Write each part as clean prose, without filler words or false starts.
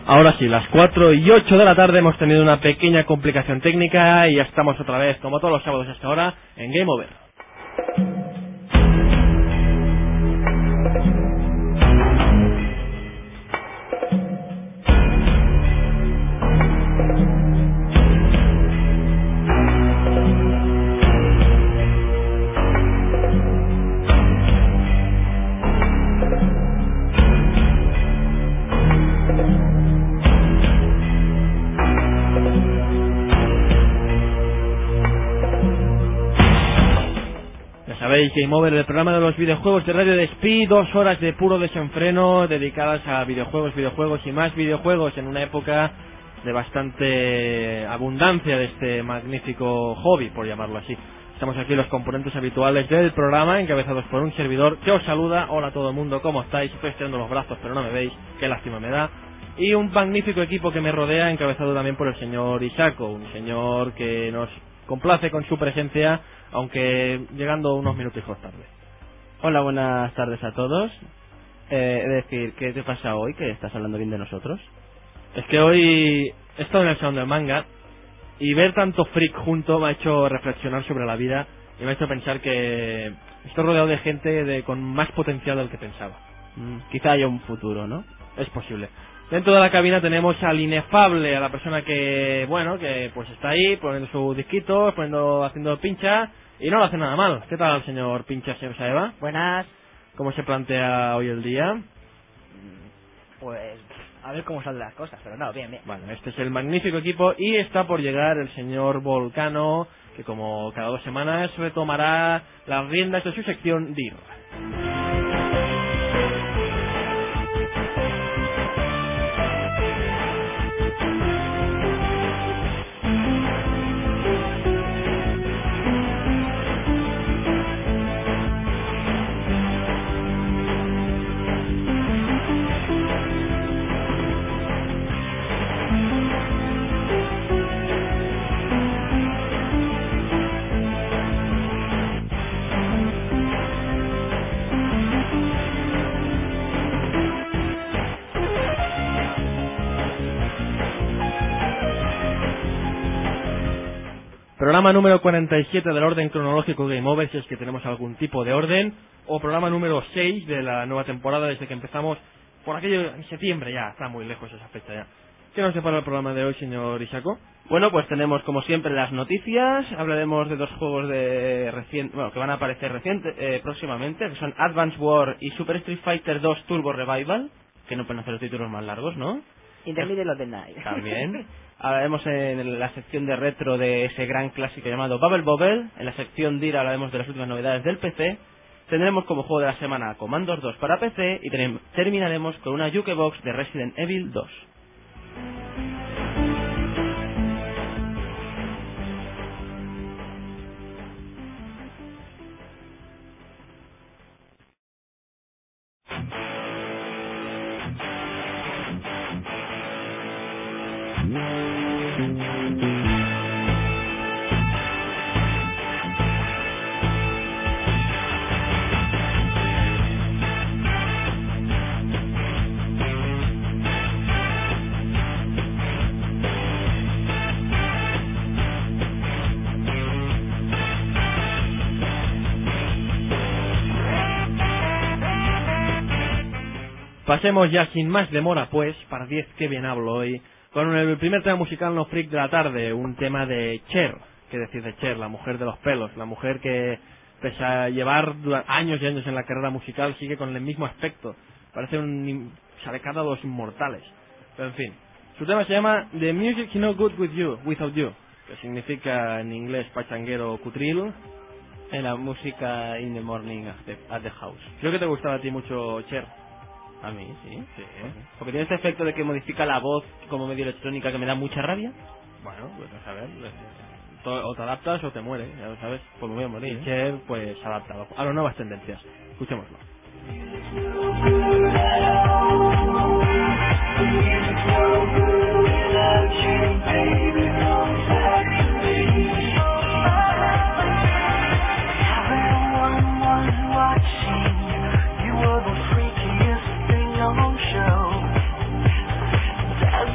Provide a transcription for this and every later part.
Ahora sí, las 4:08 de la tarde hemos tenido una pequeña complicación técnica y ya estamos otra vez, como todos los sábados hasta ahora, en Game Over. Sabéis, Game Over, el programa de los videojuegos de Radio Despí, 2 horas de puro desenfreno dedicadas a videojuegos y más videojuegos en una época de bastante abundancia de este magnífico hobby, por llamarlo así. Estamos aquí los componentes habituales del programa, encabezados por un servidor que os saluda. Hola a todo el mundo, ¿cómo estáis? Estoy estirando los brazos pero no me veis, qué lástima me da. Y un magnífico equipo que me rodea, encabezado también por el señor Isako, un señor que nos complace con su presencia, aunque llegando unos minutijos tarde. Hola, buenas tardes a todos. He de decir, ¿qué te pasa hoy? ¿Que estás hablando bien de nosotros? Es que hoy he estado en el salón del manga y ver tanto freak junto me ha hecho reflexionar sobre la vida y me ha hecho pensar que estoy rodeado de gente con más potencial del que pensaba. Quizá haya un futuro, ¿no? Es posible. Dentro de la cabina tenemos al inefable, a la persona que, bueno, que pues está ahí poniendo sus disquitos, haciendo pincha y no lo hace nada mal. ¿Qué tal, señor Pincha, señor Saeva? Buenas. ¿Cómo se plantea hoy el día? Pues a ver cómo salen las cosas, pero no, bien, bien. Bueno, este es el magnífico equipo y está por llegar el señor Volcano, que como cada 2 semanas retomará las riendas de su sección DIR. Programa número 47 del orden cronológico Game Over, si es que tenemos algún tipo de orden, o programa número 6 de la nueva temporada desde que empezamos por aquello en septiembre, ya está muy lejos esa fecha ya. ¿Qué nos separa el programa de hoy, señor Isako? Bueno, pues tenemos como siempre las noticias, hablaremos de 2 juegos que van a aparecer próximamente, que son Advance War y Super Street Fighter 2 Turbo Revival, que no pueden hacer los títulos más largos, ¿no? In the middle of the night. También. Hablaremos en la sección de retro de ese gran clásico llamado Bubble Bobble. En la sección DIR hablaremos de las últimas novedades del PC. Tendremos como juego de la semana Commandos 2 para PC y terminaremos con una Jukebox de Resident Evil 2. Pasemos ya sin más demora, pues, para 10 que bien hablo hoy, con el primer tema musical no freak de la tarde, un tema de Cher. ¿Qué decir de Cher? La mujer de los pelos, la mujer que, pese a llevar años y años en la carrera musical, sigue con el mismo aspecto. Parece un salecada de los inmortales. Pero en fin, su tema se llama The Music No Good Without You, que significa en inglés pachanguero cutril. En la música in the morning at the house. Creo que te gustaba a ti mucho Cher. A mí, sí. Sí. Porque tiene este efecto de que modifica la voz como medio electrónica que me da mucha rabia. Bueno, pues a saber, o te adaptas o te mueres, ya lo sabes. Pues me voy a morir. Y Cher, pues adaptado a las nuevas tendencias. Escuchémoslo. You were the freakiest thing on show.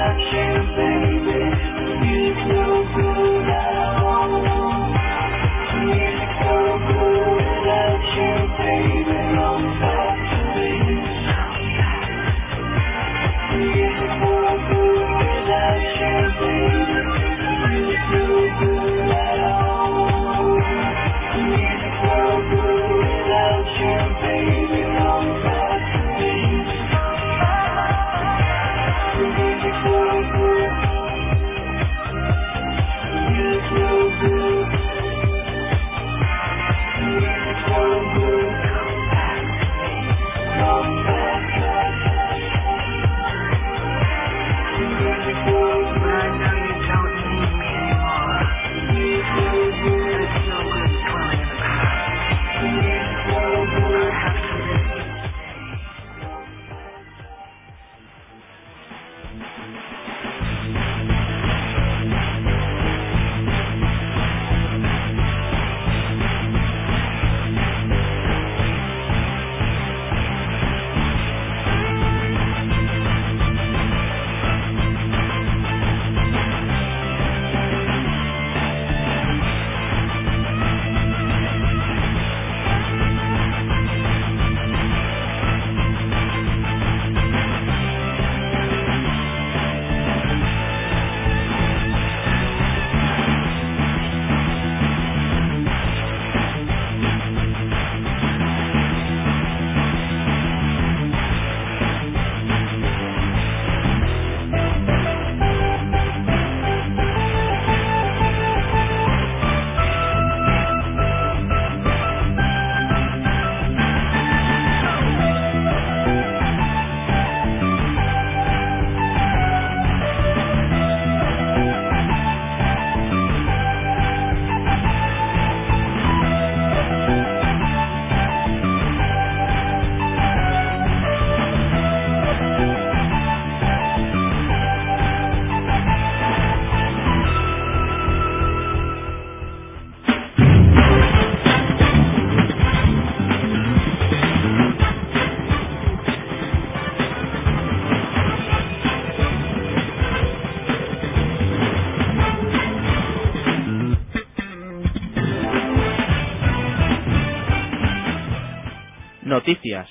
Noticias.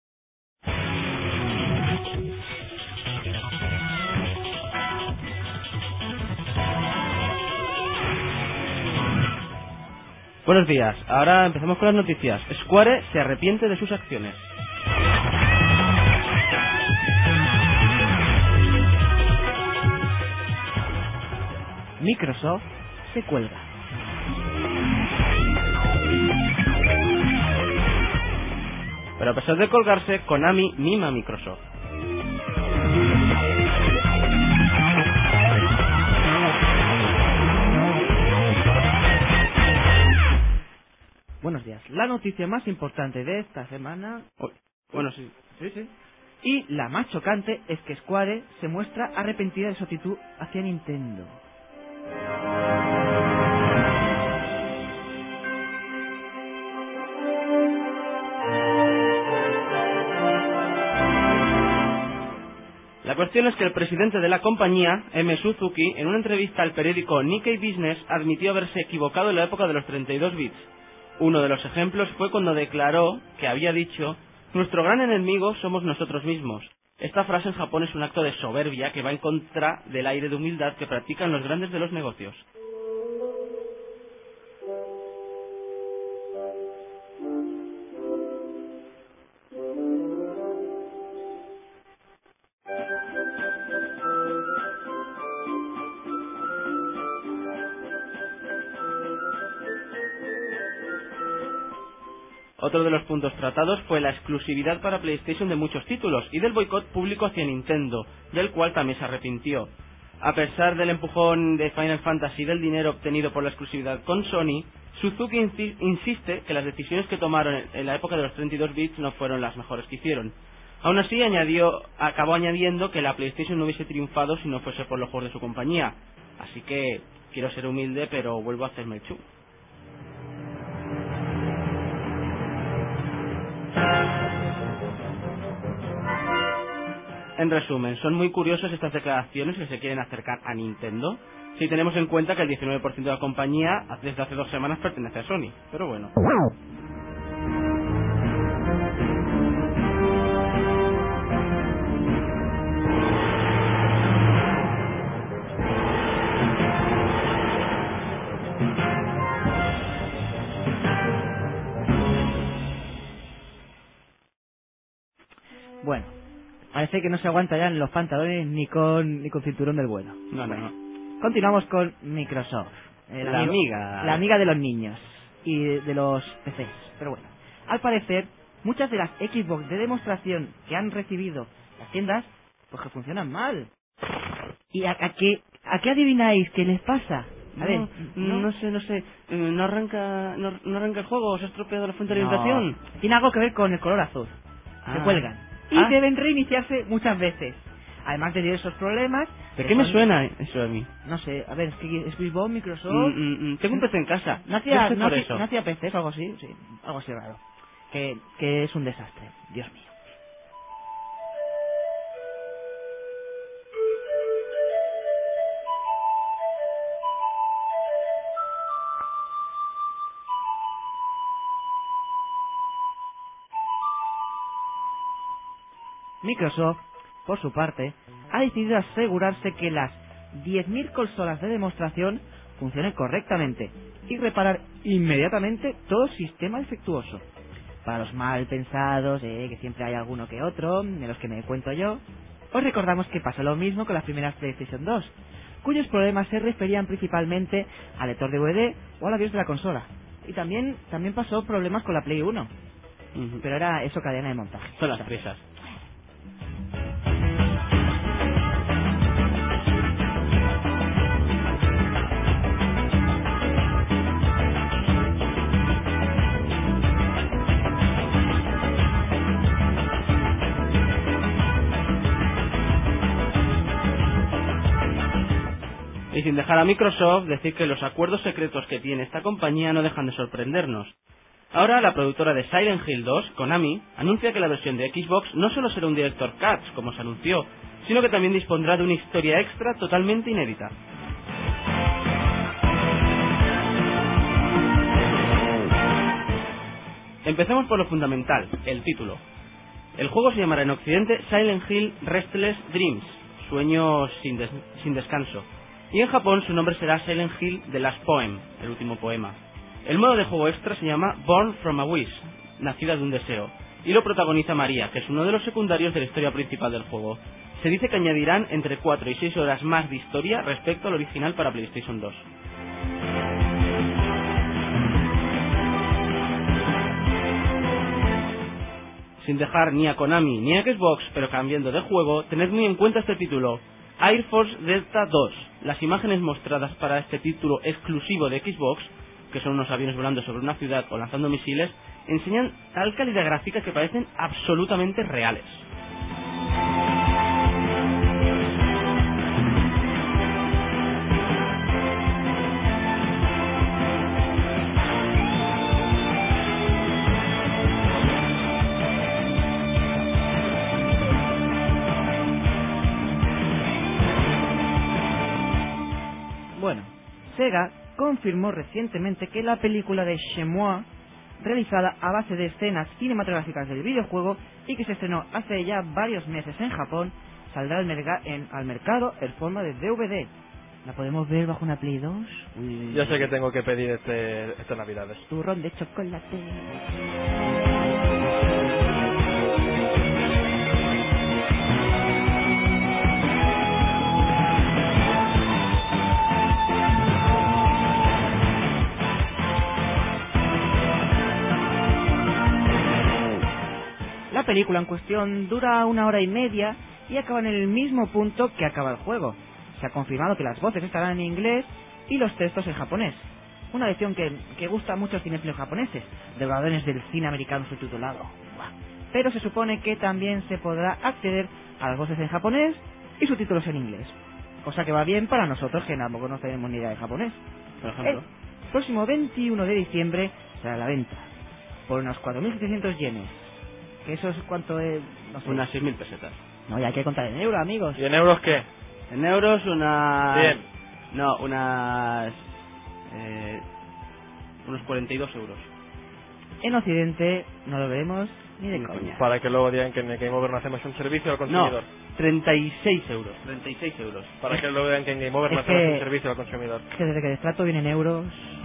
Buenos días, ahora empezamos con las noticias. Square se arrepiente de sus acciones. Microsoft se cuelga. Pero a pesar de colgarse, Konami mima a Microsoft. Buenos días. La noticia más importante de esta semana... Bueno, sí. Y la más chocante es que Square se muestra arrepentida de su actitud hacia Nintendo. La cuestión es que el presidente de la compañía, M. Suzuki, en una entrevista al periódico Nikkei Business, admitió haberse equivocado en la época de los 32 bits. Uno de los ejemplos fue cuando declaró que había dicho: "Nuestro gran enemigo somos nosotros mismos". Esta frase en Japón es un acto de soberbia que va en contra del aire de humildad que practican los grandes de los negocios. Otro de los puntos tratados fue la exclusividad para PlayStation de muchos títulos y del boicot público hacia Nintendo, del cual también se arrepintió. A pesar del empujón de Final Fantasy y del dinero obtenido por la exclusividad con Sony, Suzuki insiste que las decisiones que tomaron en la época de los 32 bits no fueron las mejores que hicieron. Aún así, acabó añadiendo que la PlayStation no hubiese triunfado si no fuese por los juegos de su compañía. Así que quiero ser humilde, pero vuelvo a hacerme el chu. En resumen, son muy curiosos estas declaraciones que se quieren acercar a Nintendo, si tenemos en cuenta que el 19% de la compañía desde hace 2 semanas pertenece a Sony. Pero bueno. Bueno, parece que no se aguanta ya en los pantalones ni con cinturón del bueno. No. Continuamos con Microsoft. La amiga. La amiga de los niños y de los PCs. Pero bueno, al parecer, muchas de las Xbox de demostración que han recibido las tiendas, pues que funcionan mal. ¿Y a qué adivináis qué les pasa? A ver, no sé. No arranca el juego, se ha estropeado la fuente de alimentación. Tiene algo que ver con el color azul. Se cuelgan. Y deben reiniciarse muchas veces. Además de esos problemas... ¿De qué me suena eso a mí? No sé, a ver, es Xbox, Microsoft... Tengo un PC en casa. No hacía PCs o algo así, sí, algo así raro. Que es un desastre, Dios mío. Microsoft, por su parte, ha decidido asegurarse que las 10.000 consolas de demostración funcionen correctamente y reparar inmediatamente todo sistema defectuoso. Para los mal pensados, que siempre hay alguno que otro, de los que me cuento yo, os recordamos que pasó lo mismo con las primeras PlayStation 2, cuyos problemas se referían principalmente al lector DVD o a la BIOS de la consola. Y también pasó problemas con la Play 1, pero era eso cadena de montaje. Son las prisas. Y sin dejar a Microsoft, decir que los acuerdos secretos que tiene esta compañía no dejan de sorprendernos. Ahora, la productora de Silent Hill 2, Konami, anuncia que la versión de Xbox no solo será un Director Cut, como se anunció, sino que también dispondrá de una historia extra totalmente inédita. Empecemos por lo fundamental, el título. El juego se llamará en Occidente Silent Hill Restless Dreams, sueños sin descanso. Y en Japón su nombre será Silent Hill The Last Poem, el último poema. El modo de juego extra se llama Born from a Wish, nacida de un deseo, y lo protagoniza María, que es uno de los secundarios de la historia principal del juego. Se dice que añadirán entre 4 y 6 horas más de historia respecto al original para PlayStation 2. Sin dejar ni a Konami ni a Xbox, pero cambiando de juego, tened muy en cuenta este título, Air Force Delta 2. Las imágenes mostradas para este título exclusivo de Xbox, que son unos aviones volando sobre una ciudad o lanzando misiles, enseñan tal calidad gráfica que parecen absolutamente reales. Bueno, Sega confirmó recientemente que la película de Shenmue, realizada a base de escenas cinematográficas del videojuego y que se estrenó hace ya varios meses en Japón, saldrá al mercado en forma de DVD. ¿La podemos ver bajo una Play 2? Yo sé que tengo que pedir estas navidades. Turrón de chocolate. La película en cuestión dura 1 hora y media y acaba en el mismo punto que acaba el juego. Se ha confirmado que las voces estarán en inglés y los textos en japonés. Una lección que gusta a muchos cinéfilos japoneses, devoradores del cine americano subtitulado. Pero se supone que también se podrá acceder a las voces en japonés y subtítulos en inglés. Cosa que va bien para nosotros que tampoco no tenemos ni idea de japonés. Por ejemplo, el próximo 21 de diciembre será a la venta por unos 4.700 yenes. ¿Que eso es cuánto es? No sé. Unas 6.000 pesetas. No, ya hay que contar en euros, amigos. ¿Y en euros qué? En euros unas... Bien. No, unas... unos 42 euros. En Occidente no lo veremos ni de coña. Para que luego digan que en Game Over no hacemos un servicio al No, consumidor. 36 euros. 36 euros. Para que luego digan que en Game Over no Es hacemos que- un servicio al consumidor. Que desde que destrato vienen euros.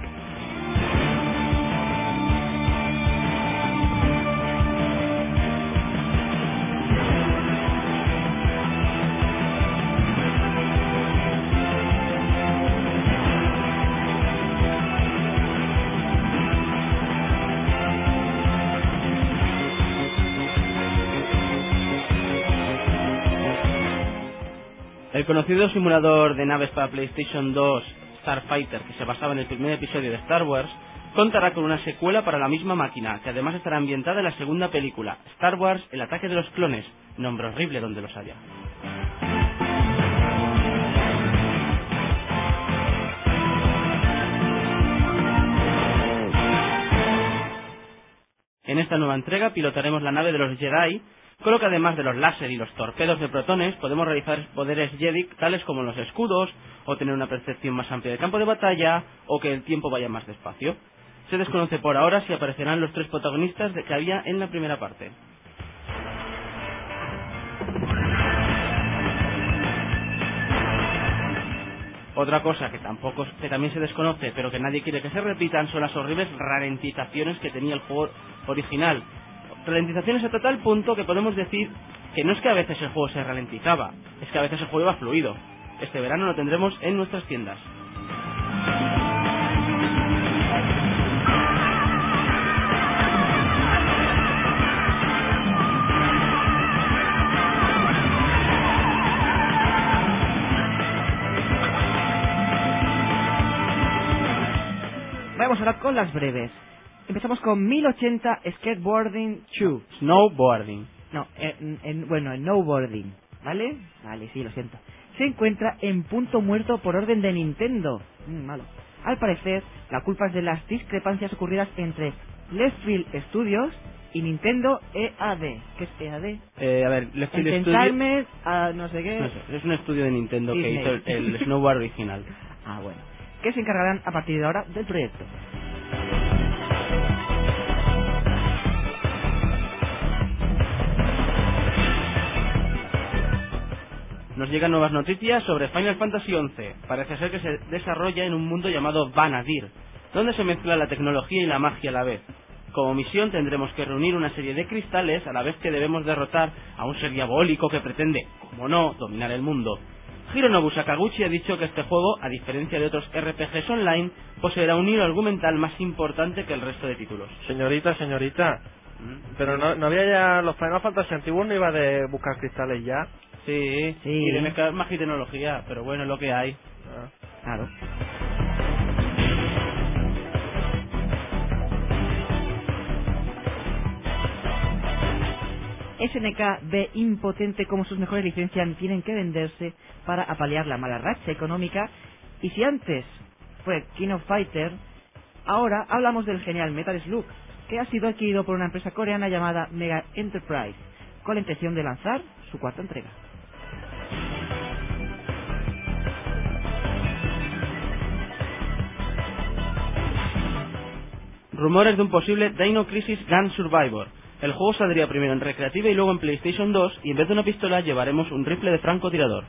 El conocido simulador de naves para PlayStation 2, Starfighter, que se basaba en el primer episodio de Star Wars, contará con una secuela para la misma máquina, que además estará ambientada en la segunda película, Star Wars, El ataque de los clones, nombre horrible donde los haya. En esta nueva entrega pilotaremos la nave de los Jedi, con lo que además de los láser y los torpedos de protones podemos realizar poderes Jedi tales como los escudos, o tener una percepción más amplia del campo de batalla, o que el tiempo vaya más despacio. Se desconoce por ahora si aparecerán los tres protagonistas que había en la primera parte. Otra cosa que también se desconoce, pero que nadie quiere que se repitan, son las horribles ralentizaciones que tenía el juego original. Ralentizaciones a tal punto que podemos decir que no es que a veces el juego se ralentizaba, es que a veces el juego iba fluido. Este verano lo tendremos en nuestras tiendas. Vamos ahora con las breves. Empezamos con 1080 Skateboarding 2. Snowboarding. No, bueno, en snowboarding, ¿vale? Vale, sí, lo siento. Se encuentra en punto muerto por orden de Nintendo. Malo. Al parecer, la culpa es de las discrepancias ocurridas entre Leftfield Studios y Nintendo EAD. ¿Qué es EAD? A ver, Left Field Studio... Entertainment, no sé qué... No sé, es un estudio de Nintendo que Disney. hizo el Snowboard original. Ah, bueno. Que se encargarán a partir de ahora del proyecto. Nos llegan nuevas noticias sobre Final Fantasy XI. Parece ser que se desarrolla en un mundo llamado Vanadir, donde se mezcla la tecnología y la magia a la vez. Como misión tendremos que reunir una serie de cristales a la vez que debemos derrotar a un ser diabólico que pretende, como no, dominar el mundo. Hironobu Sakaguchi ha dicho que este juego, a diferencia de otros RPGs online, poseerá un hilo argumental más importante que el resto de títulos. Señorita, pero no había ya... Los Final Fantasy antiguos no iba de buscar cristales ya. Sí, Sí. y de mezclar magia y tecnología, pero bueno, es lo que hay. Claro. SNK ve impotente cómo sus mejores licencias tienen que venderse para apalear la mala racha económica, y si antes fue King of Fighter, ahora hablamos del genial Metal Slug, que ha sido adquirido por una empresa coreana llamada Mega Enterprise, con la intención de lanzar su cuarta entrega. Rumores de un posible Dino Crisis Gun Survivor. El juego saldría primero en recreativa y luego en PlayStation 2, y en vez de una pistola llevaremos un rifle de francotirador.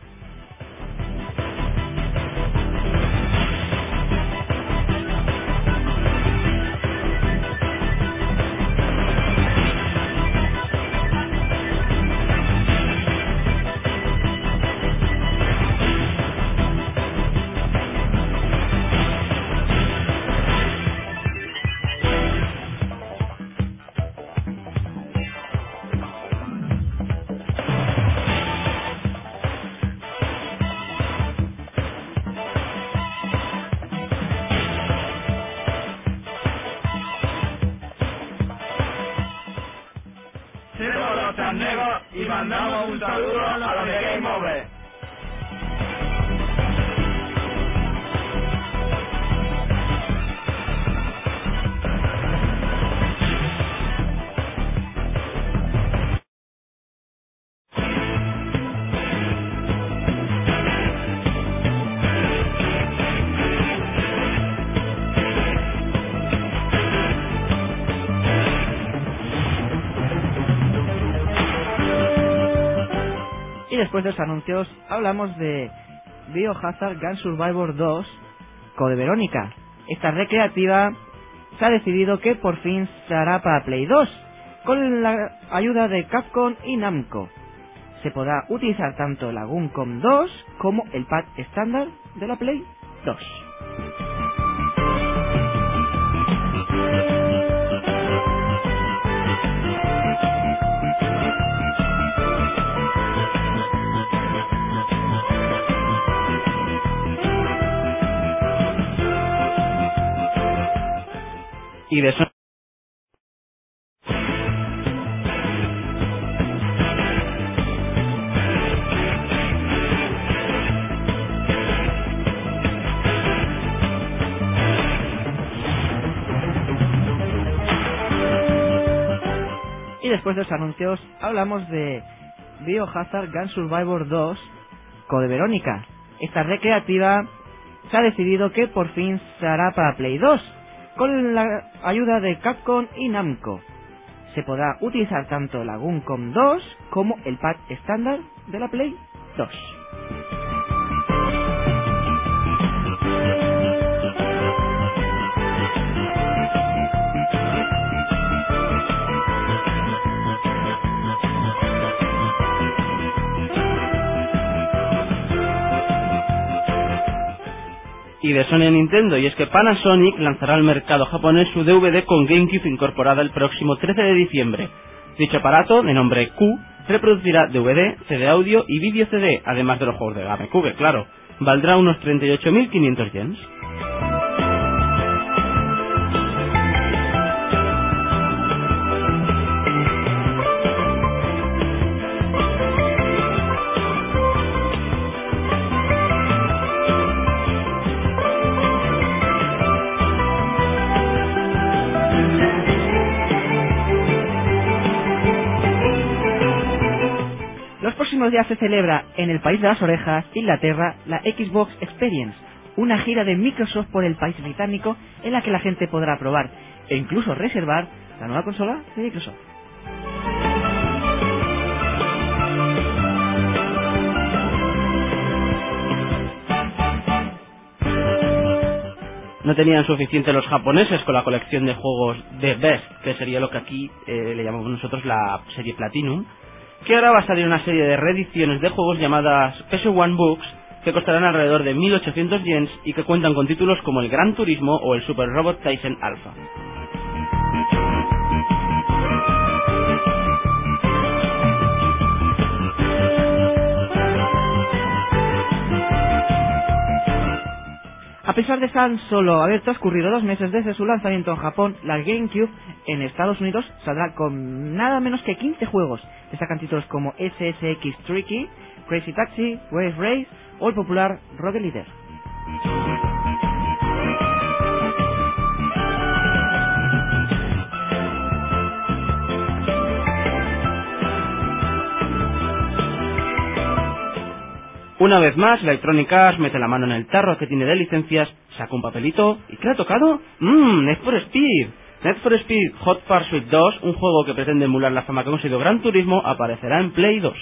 Somos los Charnegos y mandamos un saludo a los de Game Over. después de los anuncios hablamos de Biohazard Gun Survivor 2 Code Verónica. Esta recreativa se ha decidido que por fin se hará para Play 2 con la ayuda de Capcom y Namco. Se podrá utilizar tanto la Guncom 2 como el pad estándar de la Play 2. Y de eso Y después de los anuncios hablamos de Biohazard Gun Survivor 2 Code Verónica. Esta recreativa se ha decidido que por fin se hará para Play 2 con la ayuda de Capcom y Namco. Se podrá utilizar tanto la Guncom 2 como el pad estándar de la Play 2. y de Sony a Nintendo, y es que Panasonic lanzará al mercado japonés su DVD con GameCube incorporada el próximo 13 de diciembre. Dicho aparato, de nombre Q, reproducirá DVD, CD audio y vídeo CD, además de los juegos de GameCube, claro. Valdrá unos 38.500 yens. Los próximos días se celebra en el país de las orejas, Inglaterra, la Xbox Experience, una gira de Microsoft por el país británico en la que la gente podrá probar e incluso reservar la nueva consola de Microsoft. No tenían suficiente los japoneses con la colección de juegos de Best, que sería lo que aquí le llamamos nosotros la serie Platinum, que ahora va a salir una serie de reediciones de juegos llamadas PS1 Books, que costarán alrededor de 1.800 yens y que cuentan con títulos como el Gran Turismo o el Super Robot Taisen Alpha. A pesar de tan solo haber transcurrido 2 meses desde su lanzamiento en Japón, la GameCube en Estados Unidos saldrá con nada menos que 15 juegos. Destacan títulos como SSX Tricky, Crazy Taxi, Wave Race o el popular Rogue Leader. Una vez más, Electronic Arts mete la mano en el tarro que tiene de licencias, saca un papelito y ¿qué le ha tocado? Need for Speed. Need for Speed Hot Pursuit 2, un juego que pretende emular la fama que ha conseguido Gran Turismo, aparecerá en Play 2.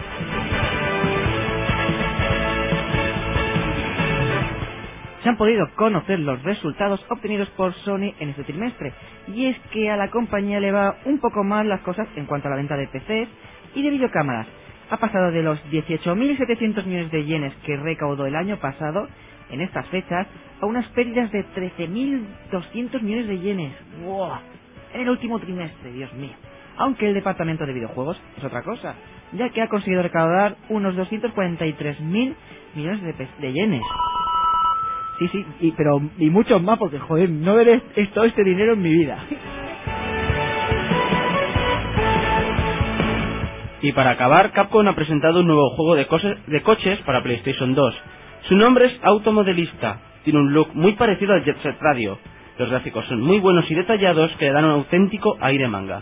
Se han podido conocer los resultados obtenidos por Sony en este trimestre, y es que a la compañía le va un poco mal las cosas en cuanto a la venta de PCs y de videocámaras. Ha pasado de los 18.700 millones de yenes que recaudó el año pasado en estas fechas a unas pérdidas de 13.200 millones de yenes. ¡Wow! En el último trimestre, Dios mío. Aunque el departamento de videojuegos es otra cosa, ya que ha conseguido recaudar unos 243.000 millones de yenes. Sí, y muchos más, porque joder, no veré todo este dinero en mi vida. Y para acabar, Capcom ha presentado un nuevo juego de coches para PlayStation 2. Su nombre es Automodelista. Tiene un look muy parecido al Jet Set Radio. Los gráficos son muy buenos y detallados que le dan un auténtico aire manga.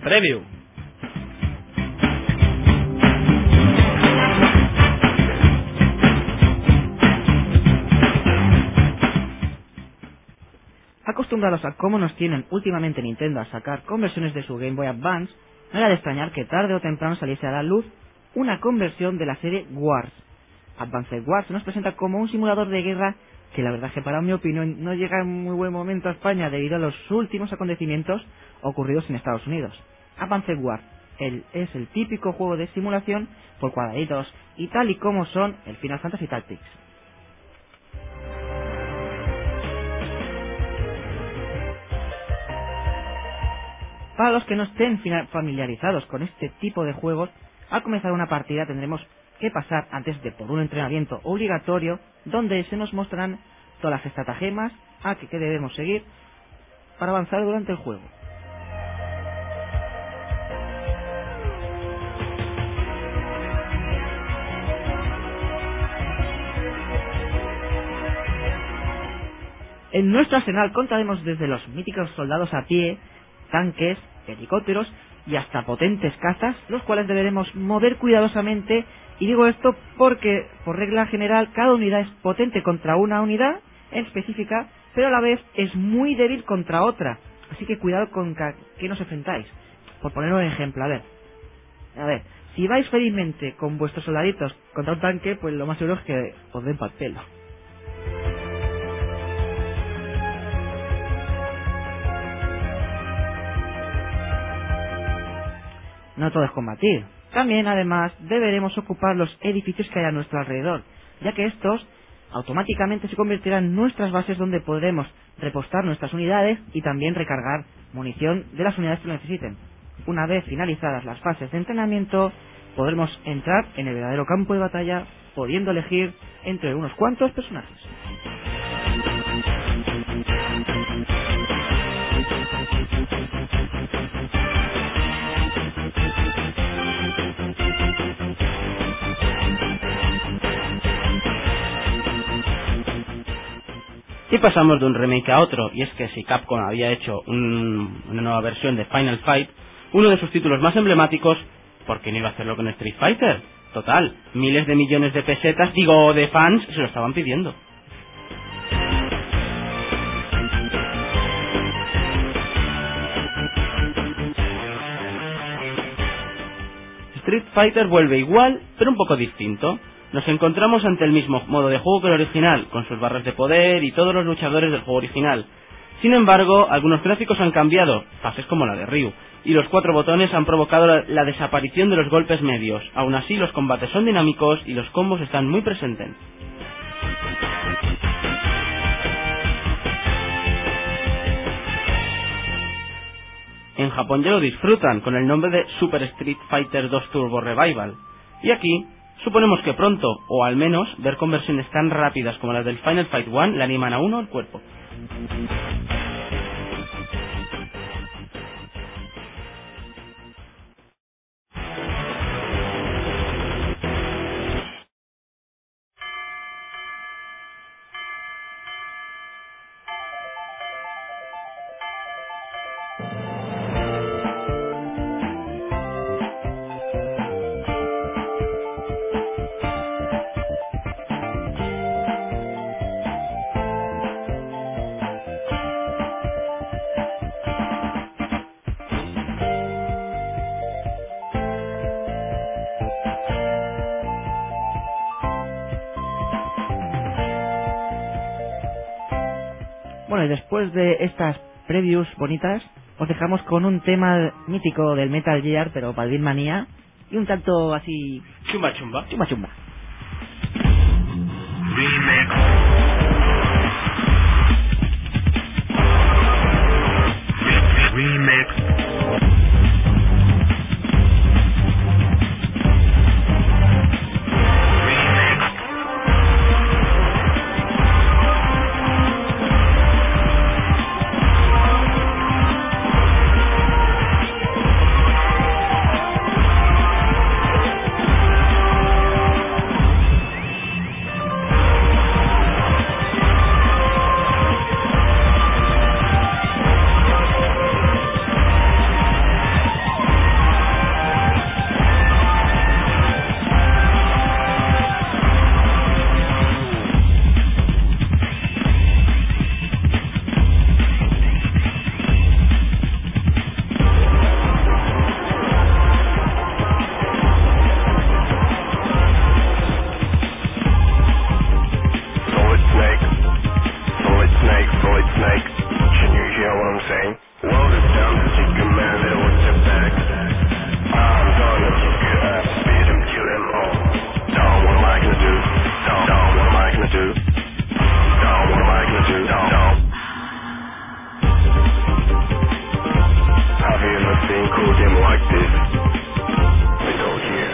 Preview. Acostumbrados a cómo nos tienen últimamente Nintendo a sacar conversiones de su Game Boy Advance, no era de extrañar que tarde o temprano saliese a la luz una conversión de la serie Wars. Advanced Wars nos presenta como un simulador de guerra que la verdad es que para mi opinión no llega en muy buen momento a España debido a los últimos acontecimientos ocurridos en Estados Unidos. Advanced Wars es el típico juego de simulación por cuadraditos y tal y como son el Final Fantasy Tactics. Para los que no estén familiarizados con este tipo de juegos, al comenzar una partida tendremos que pasar antes de por un entrenamiento obligatorio donde se nos mostrarán todas las estratagemas que debemos seguir para avanzar durante el juego. En nuestro arsenal contaremos desde los míticos soldados a pie, tanques, helicópteros y hasta potentes cazas, los cuales deberemos mover cuidadosamente, y digo esto porque, por regla general, cada unidad es potente contra una unidad en específica, pero a la vez es muy débil contra otra, así que cuidado con que nos enfrentáis. Por poner un ejemplo, a ver, si vais felizmente con vuestros soldaditos contra un tanque, pues lo más seguro es que os den pa'l pelo. No todo es combatir. También, además, deberemos ocupar los edificios que hay a nuestro alrededor, ya que estos automáticamente se convertirán en nuestras bases donde podremos repostar nuestras unidades y también recargar munición de las unidades que lo necesiten. Una vez finalizadas las fases de entrenamiento, podremos entrar en el verdadero campo de batalla, pudiendo elegir entre unos cuantos personajes. Y pasamos de un remake a otro, y es que si Capcom había hecho una nueva versión de Final Fight, uno de sus títulos más emblemáticos, ¿por qué no iba a hacerlo con Street Fighter? Total, miles de millones de pesetas, de fans, se lo estaban pidiendo. Street Fighter vuelve igual, pero un poco distinto. Nos encontramos ante el mismo modo de juego que el original, con sus barras de poder y todos los luchadores del juego original. Sin embargo, algunos gráficos han cambiado, fases como la de Ryu, y los 4 botones han provocado la desaparición de los golpes medios. Aún así, los combates son dinámicos y los combos están muy presentes. En Japón ya lo disfrutan con el nombre de Super Street Fighter 2 Turbo Revival. Y aquí, suponemos que pronto, o al menos, ver conversiones tan rápidas como las del Final Fight 1 le animan a uno al cuerpo. Bueno, y después de estas previews bonitas, os dejamos con un tema mítico del Metal Gear, pero para Beatmania, y un tanto así... Chumba chumba. chumba chumba. Remix. ain't cool with them like this. They don't care.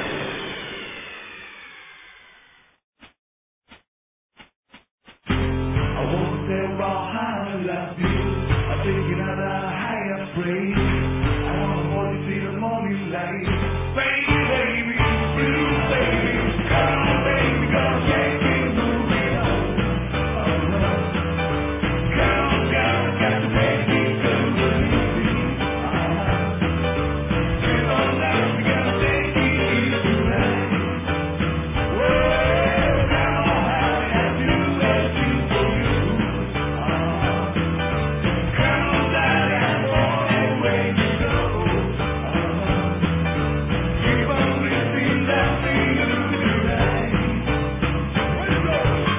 I won't say about how I love you. I take it out of higher praise. I wanna see the morning light. Baby, baby, blue baby, come on baby, girl, shake it, move it on. Girl, girl, got to make it good with me. Keep on down, we gotta take it easy tonight. Well, come on, honey, I do as you for you. Come on, darling, I want it where you go. Keep on lifting that feeling tonight. Let's go.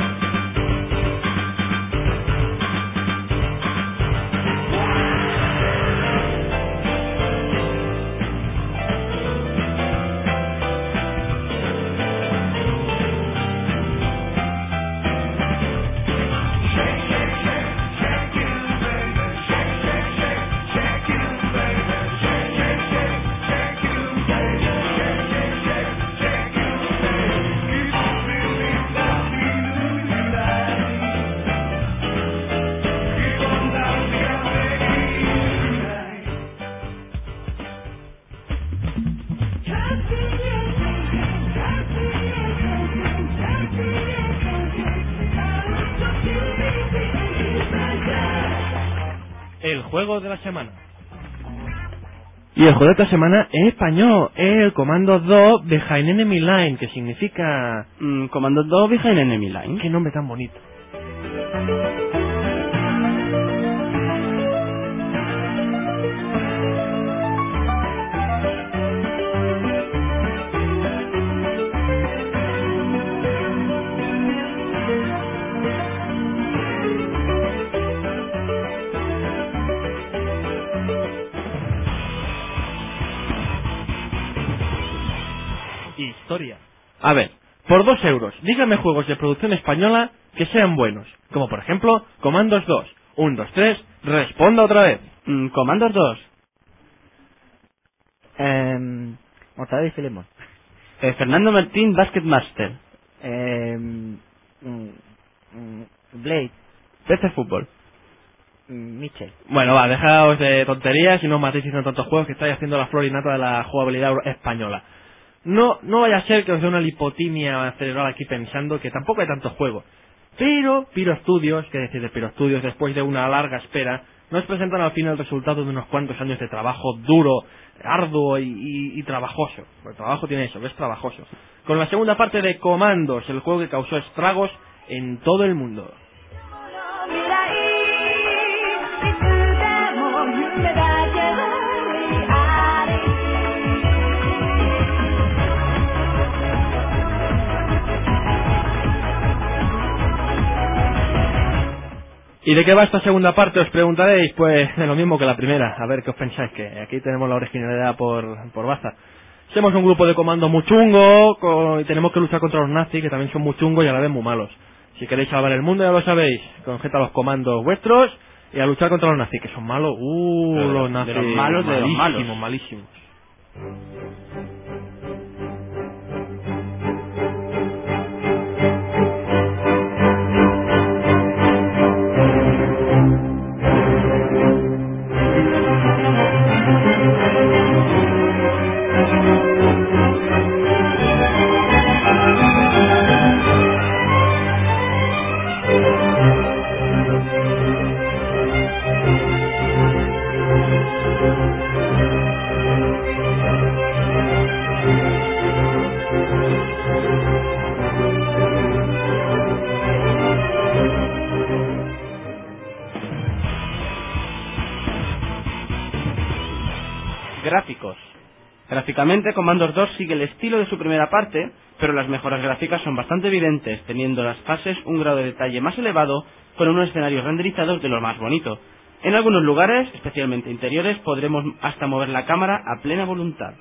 El juego de la semana. Y el juego de esta semana es español, es el Comando 2 Behind Enemy Line, que significa... Comando 2 Behind Enemy Line. Qué nombre tan bonito. Historia. A ver, por 2 euros, dígame juegos de producción española que sean buenos. Como por ejemplo, Comandos 2. 1, 2, 3, responda otra vez. Comandos 2. Mortadelo y Filemón. Fernando Martín, Basketmaster. Blade. PC Fútbol. Mitchell. Bueno, va, dejaos de tonterías y no matéis diciendo tantos juegos que estáis haciendo la flor y nata de la jugabilidad española. No vaya a ser que os dé una lipotimia cerebral aquí pensando que tampoco hay tantos juegos. Pero Piro Studios, que decir de Piro Studios, después de una larga espera, nos presentan al fin el resultado de unos cuantos años de trabajo duro, arduo y trabajoso. El trabajo tiene eso, que es trabajoso. Con la segunda parte de Comandos, el juego que causó estragos en todo el mundo. ¿Y de qué va esta segunda parte? Os preguntaréis. Pues de lo mismo que la primera. A ver qué os pensáis, que aquí tenemos la originalidad por baza. Somos un grupo de comando muy chungo y tenemos que luchar contra los nazis, que también son muy chungos y a la vez muy malos. Si queréis salvar el mundo, ya lo sabéis. Congeta los comandos vuestros y a luchar contra los nazis, que son malos. Los nazis. De los malos, de los malos. Malísimos. Gráficos. Gráficamente, Commandos 2 sigue el estilo de su primera parte, pero las mejoras gráficas son bastante evidentes, teniendo las fases un grado de detalle más elevado, con unos escenarios renderizados de lo más bonito. En algunos lugares, especialmente interiores, podremos hasta mover la cámara a plena voluntad.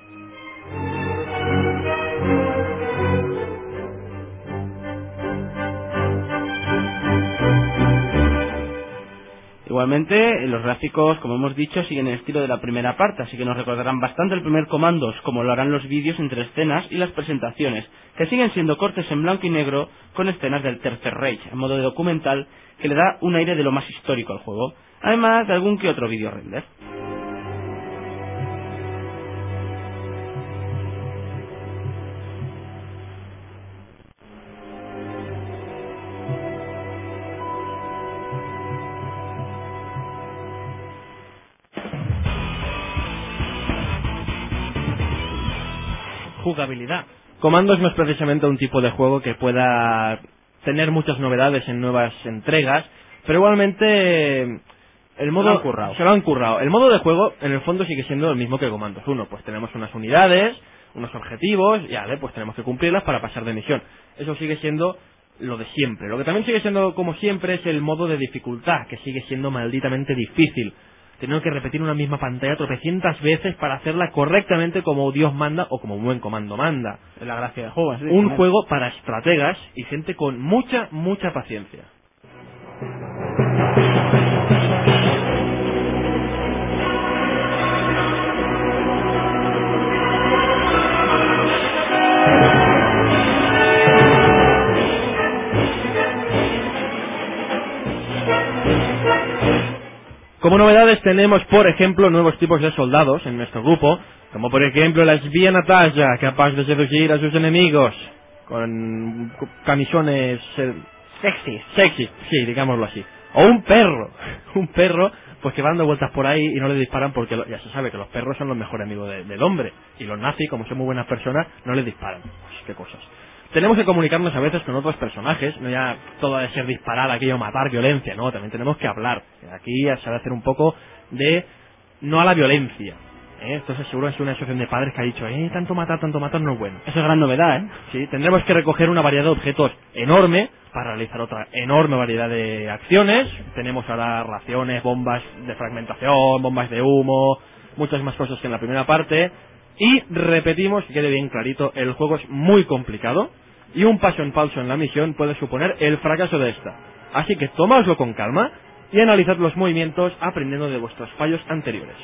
Igualmente, los gráficos, como hemos dicho, siguen el estilo de la primera parte, así que nos recordarán bastante el primer Commandos, como lo harán los vídeos entre escenas y las presentaciones, que siguen siendo cortes en blanco y negro con escenas del Tercer Reich, en modo de documental, que le da un aire de lo más histórico al juego, además de algún que otro vídeo render. Jugabilidad. Commandos no es precisamente un tipo de juego que pueda tener muchas novedades en nuevas entregas, pero igualmente el modo se lo han currado. El modo de juego en el fondo sigue siendo el mismo que Commandos 1, pues tenemos unas unidades, unos objetivos y pues tenemos que cumplirlas para pasar de misión. Eso sigue siendo lo de siempre. Lo que también sigue siendo como siempre es el modo de dificultad, que sigue siendo malditamente difícil. Tener que repetir una misma pantalla tropecientas veces para hacerla correctamente como Dios manda o como un buen comando manda. Es la gracia del juego. ¿Sí? Un juego para estrategas y gente con mucha paciencia. Como novedades tenemos, por ejemplo, nuevos tipos de soldados en nuestro grupo, como por ejemplo la espía Natasha, capaz de seducir a sus enemigos con camisones sexy, sí, digámoslo así. O un perro, pues que va dando vueltas por ahí y no le disparan porque ya se sabe que los perros son los mejores amigos del hombre, y los nazis, como son muy buenas personas, no les disparan. Pues qué cosas. Tenemos que comunicarnos a veces con otros personajes, no ya todo de ser disparar, aquello, matar, violencia, no, también tenemos que hablar. Aquí se ha de hacer un poco de no a la violencia. Entonces seguro es una asociación de padres que ha dicho, tanto matar no es bueno. Eso es gran novedad, Sí, tendremos que recoger una variedad de objetos enorme para realizar otra enorme variedad de acciones. Tenemos ahora raciones, bombas de fragmentación, bombas de humo, muchas más cosas que en la primera parte. Y repetimos, que quede bien clarito, el juego es muy complicado y un paso en falso en la misión puede suponer el fracaso de esta. Así que tomadlo con calma y analizad los movimientos aprendiendo de vuestros fallos anteriores.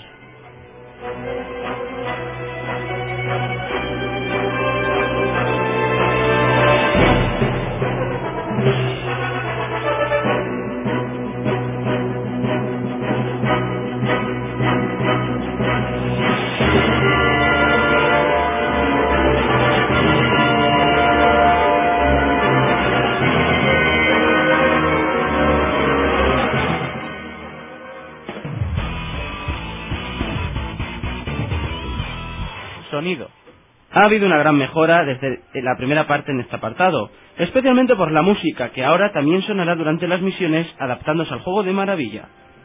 Sonido. Ha habido una gran mejora desde la primera parte en este apartado, especialmente por la música, que ahora también sonará durante las misiones, adaptándose al juego de maravilla.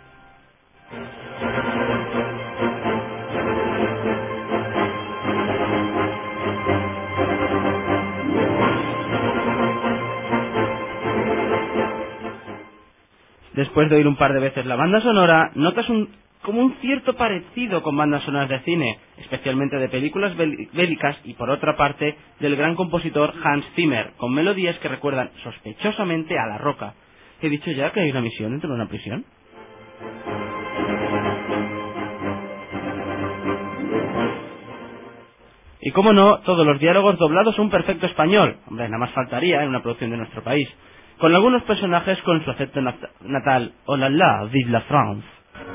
Después de oír un par de veces la banda sonora, notas como un cierto parecido con bandas sonoras de cine, especialmente de películas bélicas, y por otra parte del gran compositor Hans Zimmer, con melodías que recuerdan sospechosamente a La Roca. ¿He dicho ya que hay una misión dentro de una prisión? Y como no, todos los diálogos doblados un perfecto español. Hombre, nada más faltaría en una producción de nuestro país. Con algunos personajes con su acento natal. Hola la, vive la France.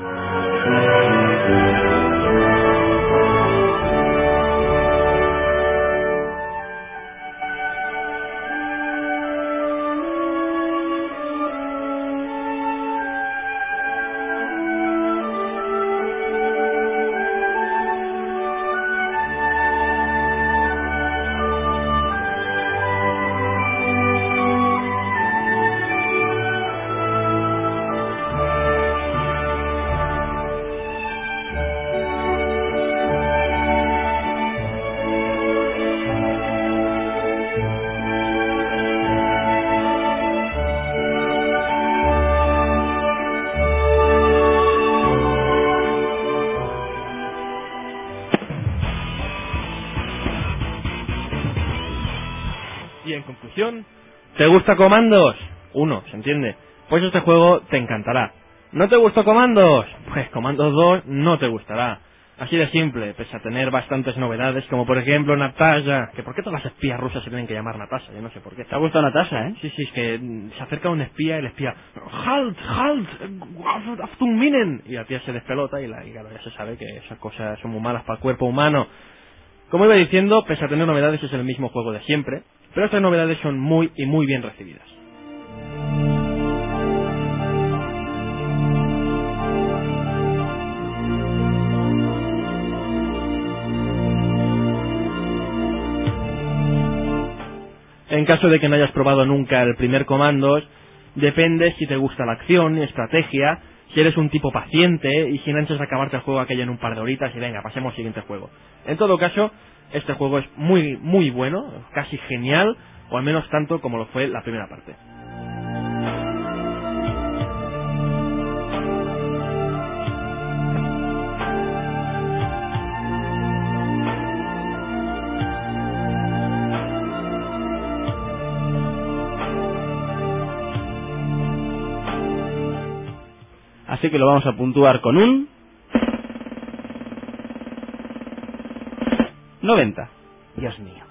Y en conclusión, ¿te gusta Commandos? 1, ¿se entiende? Pues este juego te encantará. ¿No te gustó Comandos? Pues Comandos 2 no te gustará. Así de simple, pese a tener bastantes novedades, como por ejemplo Natasha, que ¿por qué todas las espías rusas se tienen que llamar Natasha? Yo no sé por qué. ¿Te ha gustado Natasha, eh? Sí, es que se acerca un espía y el espía, ¡Halt! ¡Halt! ¡Aftung Minen! Y la tía se despelota y claro, ya se sabe que esas cosas son muy malas para el cuerpo humano. Como iba diciendo, pese a tener novedades es el mismo juego de siempre, pero estas novedades son muy y muy bien recibidas. En caso de que no hayas probado nunca el primer Comandos, depende si te gusta la acción y estrategia, si eres un tipo paciente y si no ansias acabarte el juego aquello en un par de horitas y venga, pasemos al siguiente juego. En todo caso, este juego es muy, muy bueno, casi genial, o al menos tanto como lo fue la primera parte. Así que lo vamos a puntuar con un 90. Dios mío.